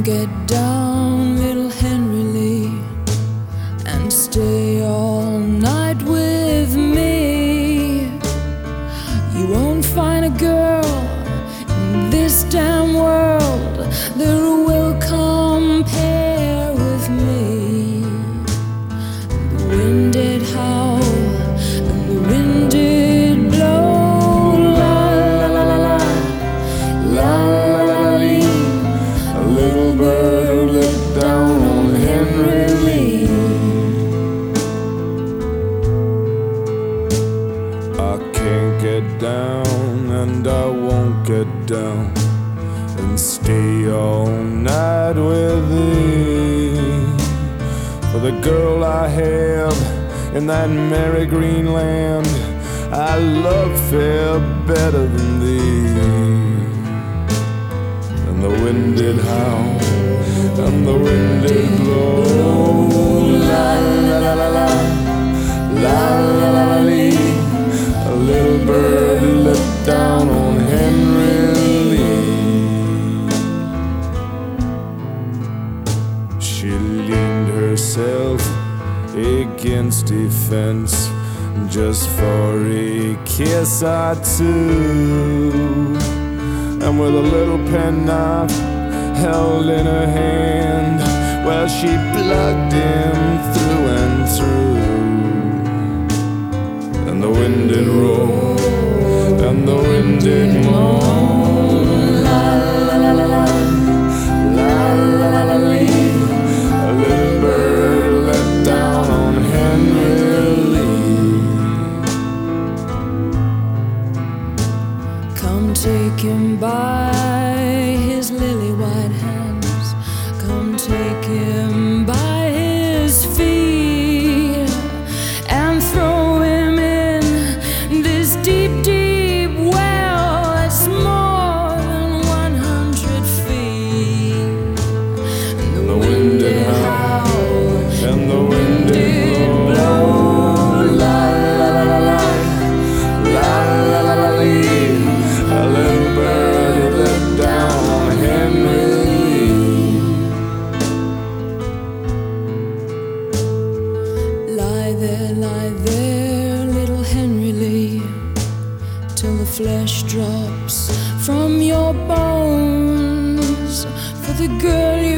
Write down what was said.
get down, little Henry Lee, and stay all night with me. You won't find a girl in this damn world that will compare with me. The wind did howl and the wind did blow, la la la la la, la la la lee. A little bird looked down on Henry Lee. I can't get down and I won't get down and stay all night with thee. For the girl I have in that merry green land, I love fair better than thee. And the wind did howl and the wind did blow, la la la la la, la la la la lee. A little bird looked down on Henry Lee. She leaned herself against a fence just for a kiss or two, and with a little penknife held in her hand, well, she plugged him through and through. And the wind did roar and the wind did moan, la la la la la, la la la la lee. A little bird let down on Henry Lee. Come take him by his lily white hands, come take him by his feet, and throw him in this deep, deep well that's more than 100 feet. And the wind did howl And the wind did blow, la la la la la, la la la la lee. A little bird let down on Henry Lee. Lie there, little Henry Lee, till the flesh drops from your bones. For the girl